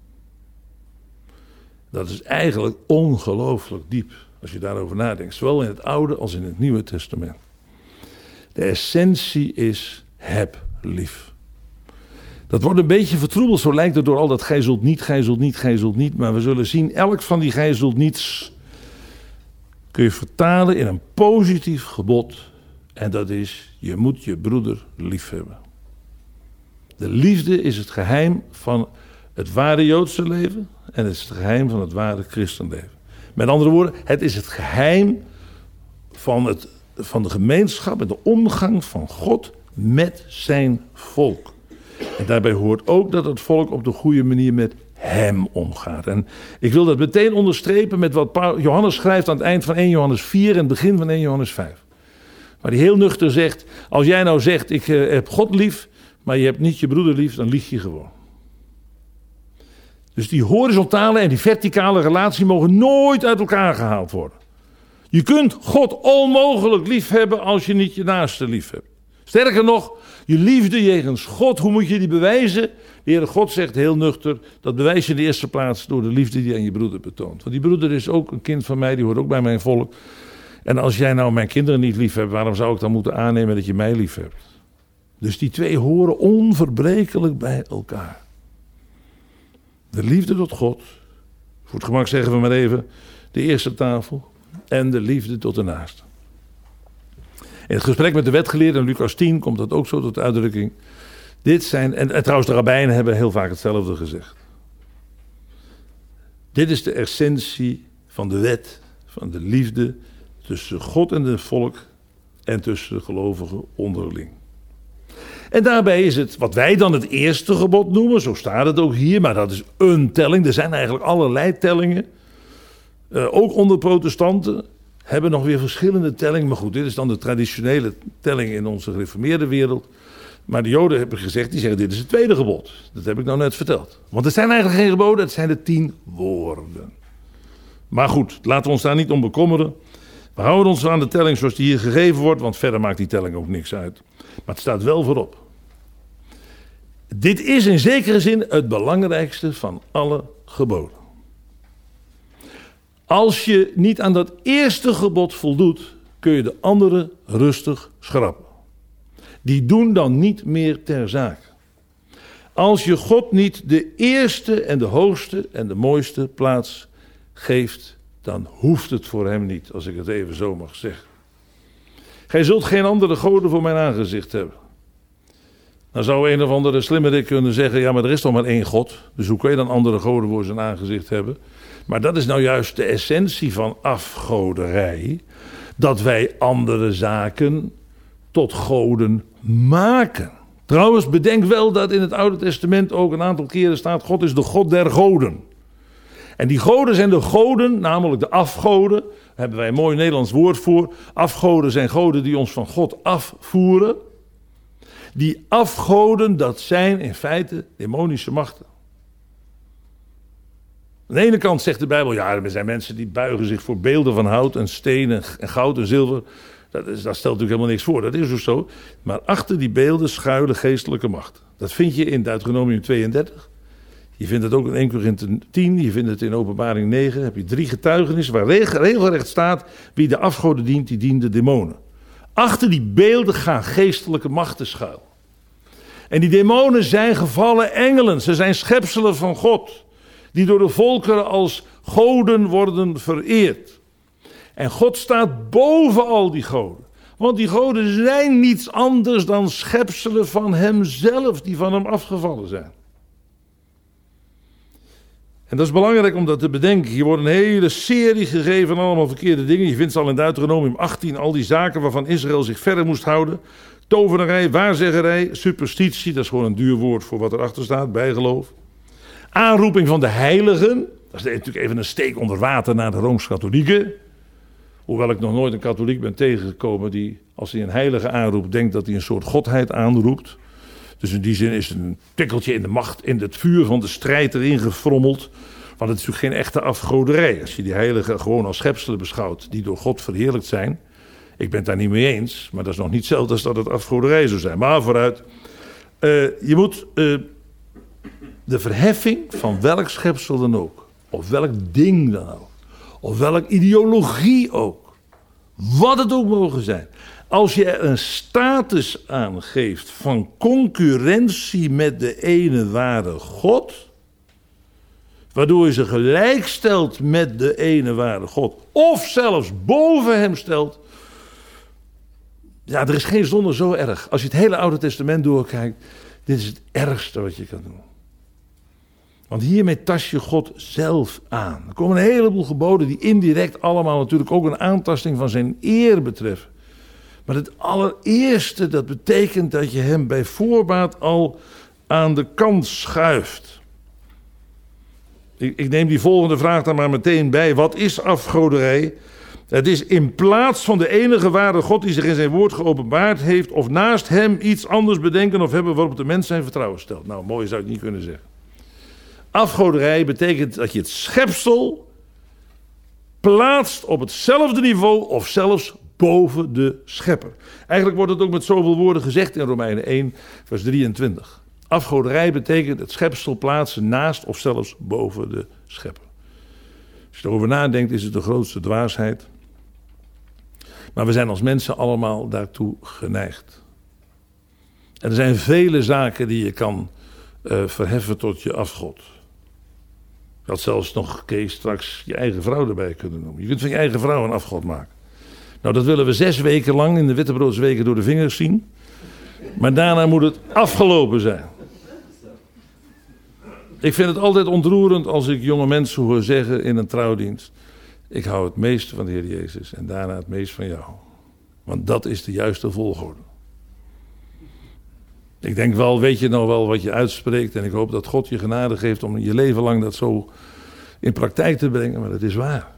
Dat is eigenlijk ongelooflijk diep, als je daarover nadenkt. Zowel in het Oude als in het Nieuwe Testament. De essentie is, heb lief. Dat wordt een beetje vertroebeld, zo lijkt het door al dat gij zult niet, gij zult niet, gij zult niet. Maar we zullen zien, elk van die gij zult niets kun je vertalen in een positief gebod. En dat is, je moet je broeder lief hebben. De liefde is het geheim van het ware Joodse leven en het is het geheim van het ware christenleven. Met andere woorden, het is het geheim van, het, van de gemeenschap en de omgang van God met zijn volk. En daarbij hoort ook dat het volk op de goede manier met hem omgaat. En ik wil dat meteen onderstrepen met wat Johannes schrijft aan het eind van eerste Johannes vier en het begin van eerste Johannes vijf. Waar hij heel nuchter zegt, als jij nou zegt, ik uh, heb God lief, maar je hebt niet je broeder lief, dan lieg je gewoon. Dus die horizontale en die verticale relatie mogen nooit uit elkaar gehaald worden. Je kunt God onmogelijk lief hebben als je niet je naaste lief hebt. Sterker nog, je liefde jegens God, hoe moet je die bewijzen? De Heere God zegt heel nuchter, dat bewijs je in de eerste plaats door de liefde die je aan je broeder betoont. Want die broeder is ook een kind van mij, die hoort ook bij mijn volk. En als jij nou mijn kinderen niet lief hebt, waarom zou ik dan moeten aannemen dat je mij lief hebt? Dus die twee horen onverbrekelijk bij elkaar. De liefde tot God, voor het gemak zeggen we maar even, de eerste tafel, en de liefde tot de naaste. In het gesprek met de wetgeleerden in Lucas tien komt dat ook zo tot uitdrukking. Dit zijn, en, en trouwens de rabbijnen hebben heel vaak hetzelfde gezegd. Dit is de essentie van de wet, van de liefde tussen God en het volk en tussen de gelovigen onderling. En daarbij is het wat wij dan het eerste gebod noemen, zo staat het ook hier, maar dat is een telling. Er zijn eigenlijk allerlei tellingen. Uh, ook onder protestanten hebben nog weer verschillende tellingen. Maar goed, dit is dan de traditionele telling in onze gereformeerde wereld. Maar de Joden hebben gezegd, die zeggen dit is het tweede gebod. Dat heb ik nou net verteld. Want het zijn eigenlijk geen geboden, het zijn de tien woorden. Maar goed, laten we ons daar niet om bekommeren. We houden ons aan de telling zoals die hier gegeven wordt, want verder maakt die telling ook niks uit. Maar het staat wel voorop. Dit is in zekere zin het belangrijkste van alle geboden. Als je niet aan dat eerste gebod voldoet, kun je de andere rustig schrappen. Die doen dan niet meer ter zake. Als je God niet de eerste en de hoogste en de mooiste plaats geeft, dan hoeft het voor hem niet, als ik het even zo mag zeggen. Gij zult geen andere goden voor mijn aangezicht hebben. Dan zou een of andere slimmerik kunnen zeggen, ja, maar er is toch maar één God. Dus hoe kun je dan andere goden voor zijn aangezicht hebben? Maar dat is nou juist de essentie van afgoderij. Dat wij andere zaken tot goden maken. Trouwens, bedenk wel dat in het Oude Testament ook een aantal keren staat, God is de God der goden. En die goden zijn de goden, namelijk de afgoden. Daar hebben wij een mooi Nederlands woord voor. Afgoden zijn goden die ons van God afvoeren. Die afgoden, dat zijn in feite demonische machten. Aan de ene kant zegt de Bijbel, ja, er zijn mensen die buigen zich voor beelden van hout en steen en goud en zilver. Dat, is, dat stelt natuurlijk helemaal niks voor, dat is ook zo. Maar achter die beelden schuilen geestelijke macht. Dat vind je in Deuteronomium tweeëndertig. Je vindt het ook in Eerste Korinthe tien, je vindt het in Openbaring negen. Dan heb je drie getuigenissen waar regelrecht staat, wie de afgoden dient, die dient de demonen. Achter die beelden gaan geestelijke machten schuil. En die demonen zijn gevallen engelen, ze zijn schepselen van God. Die door de volkeren als goden worden vereerd. En God staat boven al die goden. Want die goden zijn niets anders dan schepselen van hemzelf, die van hem afgevallen zijn. En dat is belangrijk om dat te bedenken. Hier wordt een hele serie gegeven van allemaal verkeerde dingen. Je vindt ze al in Deuteronomium achttien, al die zaken waarvan Israël zich verder moest houden. Tovenarij, waarzeggerij, superstitie, dat is gewoon een duur woord voor wat erachter staat, bijgeloof. Aanroeping van de heiligen, dat is natuurlijk even een steek onder water naar de Rooms-Katholieken. Hoewel ik nog nooit een katholiek ben tegengekomen die, als hij een heilige aanroept, denkt dat hij een soort godheid aanroept. Dus in die zin is het een tikkeltje in de macht, in het vuur van de strijd erin gefrommeld. Want het is natuurlijk geen echte afgoderij. Als je die heiligen gewoon als schepselen beschouwt die door God verheerlijkt zijn. Ik ben het daar niet mee eens, maar dat is nog niet hetzelfde als dat het afgoderij zou zijn. Maar vooruit, uh, je moet uh, de verheffing van welk schepsel dan ook, of welk ding dan ook, of welk ideologie ook, wat het ook mogen zijn. Als je er een status aan geeft van concurrentie met de ene ware God, waardoor je ze gelijkstelt met de ene ware God, of zelfs boven hem stelt. Ja, er is geen zonde zo erg. Als je het hele Oude Testament doorkijkt, dit is het ergste wat je kan doen. Want hiermee tast je God zelf aan. Er komen een heleboel geboden die indirect allemaal natuurlijk ook een aantasting van zijn eer betreffen. Maar het allereerste, dat betekent dat je hem bij voorbaat al aan de kant schuift. Ik, ik neem die volgende vraag dan maar meteen bij. Wat is afgoderij? Het is in plaats van de enige ware God die zich in zijn woord geopenbaard heeft, of naast hem iets anders bedenken of hebben waarop de mens zijn vertrouwen stelt. Nou, mooi zou ik niet kunnen zeggen. Afgoderij betekent dat je het schepsel plaatst op hetzelfde niveau of zelfs boven de schepper. Eigenlijk wordt het ook met zoveel woorden gezegd in Romeinen één, vers drieëntwintig. Afgoderij betekent het schepsel plaatsen naast of zelfs boven de schepper. Als je erover nadenkt, is het de grootste dwaasheid. Maar we zijn als mensen allemaal daartoe geneigd. En er zijn vele zaken die je kan uh, verheffen tot je afgod. Je had zelfs nog, Kees, straks je eigen vrouw erbij kunnen noemen. Je kunt van je eigen vrouw een afgod maken. Nou, dat willen we zes weken lang in de Wittebroodsweken door de vingers zien. Maar daarna moet het afgelopen zijn. Ik vind het altijd ontroerend als ik jonge mensen hoor zeggen in een trouwdienst: ik hou het meest van de Heer Jezus en daarna het meest van jou. Want dat is de juiste volgorde. Ik denk wel, weet je nou wel wat je uitspreekt, en ik hoop dat God je genade geeft om je leven lang dat zo in praktijk te brengen, maar dat is waar.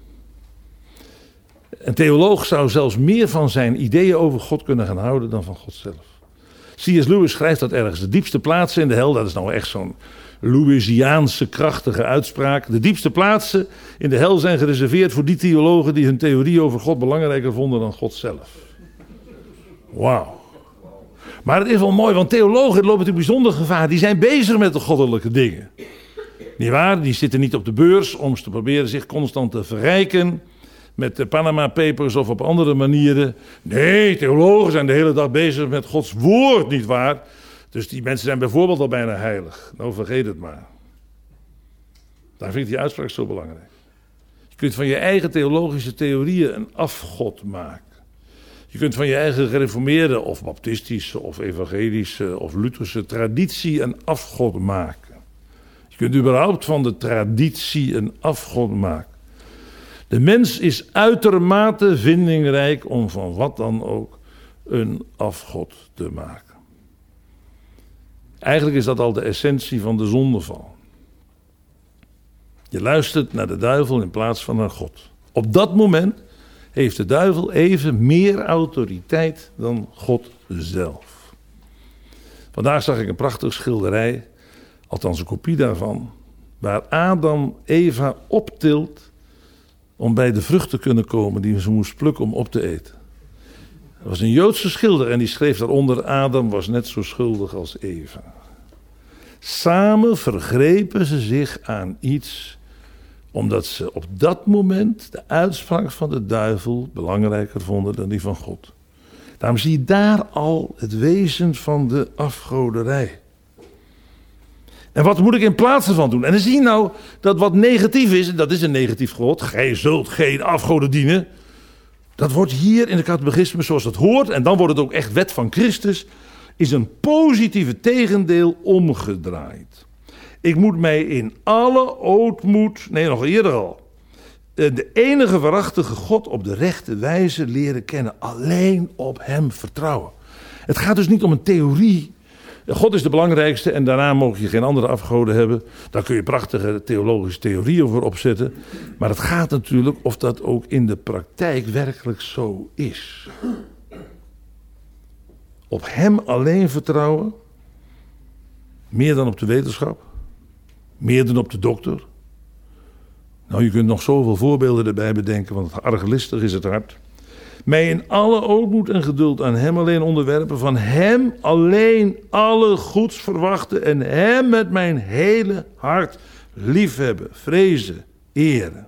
Een theoloog zou zelfs meer van zijn ideeën over God kunnen gaan houden dan van God zelf. C S Lewis schrijft dat ergens: de diepste plaatsen in de hel, dat is nou echt zo'n Lewisiaanse krachtige uitspraak. De diepste plaatsen in de hel zijn gereserveerd voor die theologen die hun theorie over God belangrijker vonden dan God zelf. Wauw. Maar het is wel mooi, want theologen lopen natuurlijk bijzonder gevaar. Die zijn bezig met de goddelijke dingen. Niet waar? Die zitten niet op de beurs om te proberen zich constant te verrijken met de Panama Papers of op andere manieren. Nee, theologen zijn de hele dag bezig met Gods woord, niet waar? Dus die mensen zijn bijvoorbeeld al bijna heilig. Nou, vergeet het maar. Daar vind ik die uitspraak zo belangrijk. Je kunt van je eigen theologische theorieën een afgod maken. Je kunt van je eigen gereformeerde of baptistische of evangelische of Lutherse traditie een afgod maken. Je kunt überhaupt van de traditie een afgod maken. De mens is uitermate vindingrijk om van wat dan ook een afgod te maken. Eigenlijk is dat al de essentie van de zondeval. Je luistert naar de duivel in plaats van naar God. Op dat moment heeft de duivel even meer autoriteit dan God zelf. Vandaag zag ik een prachtige schilderij, althans een kopie daarvan, waar Adam Eva optilt om bij de vrucht te kunnen komen die ze moest plukken om op te eten. Er was een Joodse schilder en die schreef daaronder: Adam was net zo schuldig als Eva. Samen vergrepen ze zich aan iets omdat ze op dat moment de uitspraak van de duivel belangrijker vonden dan die van God. Daarom zie je daar al het wezen van de afgoderij. En wat moet ik in plaats ervan doen? En dan zie je nou dat wat negatief is, en dat is een negatief God, gij zult geen afgoden dienen. Dat wordt hier in de catechisme zoals dat hoort, en dan wordt het ook echt wet van Christus, is een positieve tegendeel omgedraaid. Ik moet mij in alle ootmoed, nee nog eerder al, de enige waarachtige God op de rechte wijze leren kennen. Alleen op hem vertrouwen. Het gaat dus niet om een theorie. God is de belangrijkste en daarna mogen je geen andere afgoden hebben. Daar kun je prachtige theologische theorieën voor opzetten. Maar het gaat natuurlijk of dat ook in de praktijk werkelijk zo is. Op hem alleen vertrouwen. Meer dan op de wetenschap. Meer dan op de dokter. Nou, je kunt nog zoveel voorbeelden erbij bedenken, want arglistig is het hart. Mij in alle ootmoed en geduld aan hem alleen onderwerpen. Van hem alleen alle goeds verwachten. En hem met mijn hele hart liefhebben, vrezen, eren.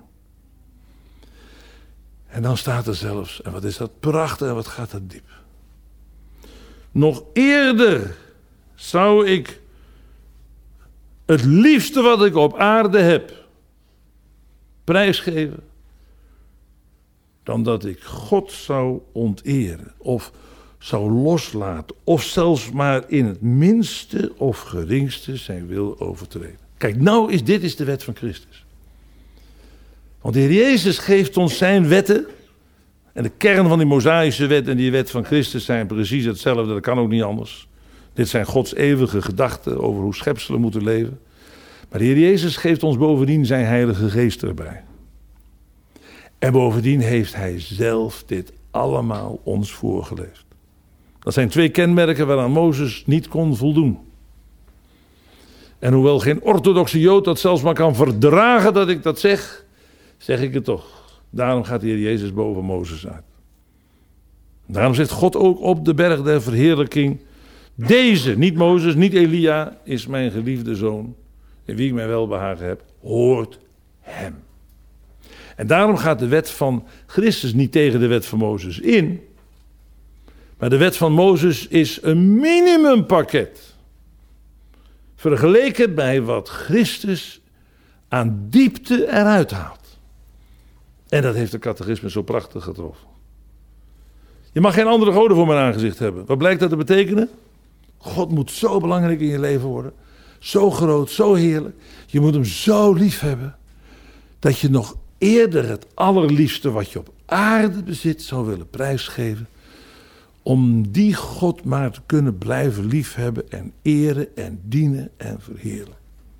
En dan staat er zelfs, en wat is dat prachtig en wat gaat dat diep. Nog eerder zou ik het liefste wat ik op aarde heb prijsgeven, dan dat ik God zou onteren of zou loslaten of zelfs maar in het minste of geringste zijn wil overtreden. Kijk, nou is dit is de wet van Christus. Want de Heer Jezus geeft ons zijn wetten. En de kern van die Mosaïsche wet en die wet van Christus zijn precies hetzelfde. Dat kan ook niet anders. Dit zijn Gods eeuwige gedachten over hoe schepselen moeten leven. Maar de Heer Jezus geeft ons bovendien zijn Heilige Geest erbij. En bovendien heeft hij zelf dit allemaal ons voorgeleefd. Dat zijn twee kenmerken waaraan Mozes niet kon voldoen. En hoewel geen orthodoxe Jood dat zelfs maar kan verdragen dat ik dat zeg, zeg ik het toch. Daarom gaat de Heer Jezus boven Mozes uit. Daarom zegt God ook op de berg der verheerlijking: deze, niet Mozes, niet Elia, is mijn geliefde zoon, in wie ik mijn welbehagen heb, hoort hem. En daarom gaat de wet van Christus niet tegen de wet van Mozes in. Maar de wet van Mozes is een minimumpakket. Vergeleken bij wat Christus aan diepte eruit haalt. En dat heeft de catechisme zo prachtig getroffen. Je mag geen andere goden voor mijn aangezicht hebben. Wat blijkt dat te betekenen? God moet zo belangrijk in je leven worden. Zo groot, zo heerlijk. Je moet hem zo lief hebben. Dat je nog eerder het allerliefste wat je op aarde bezit zou willen prijsgeven. Om die God maar te kunnen blijven liefhebben en eren en dienen en verheerlijken.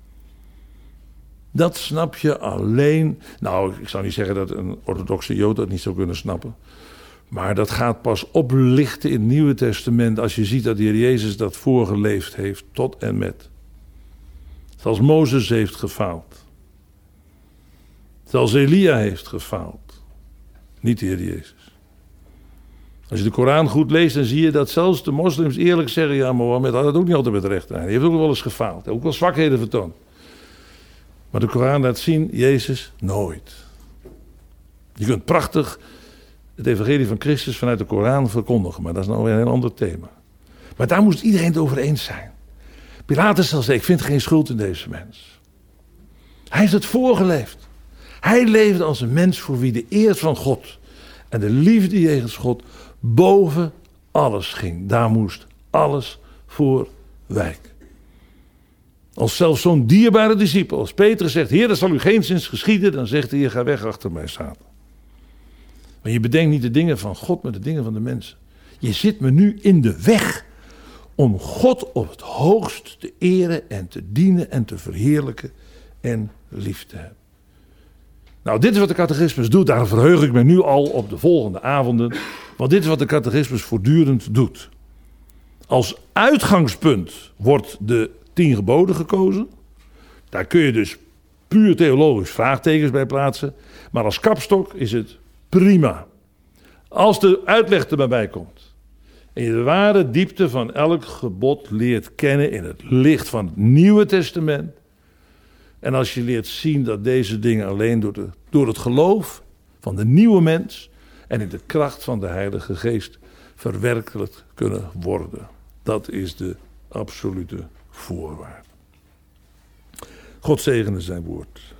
Dat snap je alleen. Nou, ik zou niet zeggen dat een orthodoxe Jood dat niet zou kunnen snappen. Maar dat gaat pas oplichten in het Nieuwe Testament als je ziet dat de Heer Jezus dat voorgeleefd heeft tot en met. Zelfs Mozes heeft gefaald. Zelfs Elia heeft gefaald. Niet de Heer Jezus. Als je de Koran goed leest, dan zie je dat zelfs de moslims eerlijk zeggen: ja, Mohammed had het ook niet altijd met recht aan. Hij heeft ook wel eens gefaald. Hij heeft ook wel zwakheden vertoond. Maar de Koran laat zien: Jezus nooit. Je kunt prachtig het evangelie van Christus vanuit de Koran verkondigen, maar dat is nou weer een heel ander thema. Maar daar moest iedereen het over eens zijn. Pilatus zal zeggen: ik vind geen schuld in deze mens. Hij heeft het voorgeleefd. Hij leefde als een mens voor wie de eer van God en de liefde jegens God boven alles ging. Daar moest alles voor wijken. Als zelfs zo'n dierbare discipel, als Petrus zegt: Heer, dat zal u geenszins geschieden, dan zegt hij: ga weg achter mij, Satan. Maar je bedenkt niet de dingen van God, maar de dingen van de mensen. Je zit me nu in de weg om God op het hoogst te eren en te dienen en te verheerlijken en lief te hebben. Nou, dit is wat de catechismus doet. Daar verheug ik me nu al op de volgende avonden. Want dit is wat de catechismus voortdurend doet. Als uitgangspunt wordt de tien geboden gekozen. Daar kun je dus puur theologisch vraagtekens bij plaatsen. Maar als kapstok is het prima. Als de uitleg er maar bij komt. En je de ware diepte van elk gebod leert kennen in het licht van het Nieuwe Testament. En als je leert zien dat deze dingen alleen door, de, door het geloof van de nieuwe mens en in de kracht van de Heilige Geest verwerkelijkt kunnen worden. Dat is de absolute voorwaarde. God zegene zijn woord.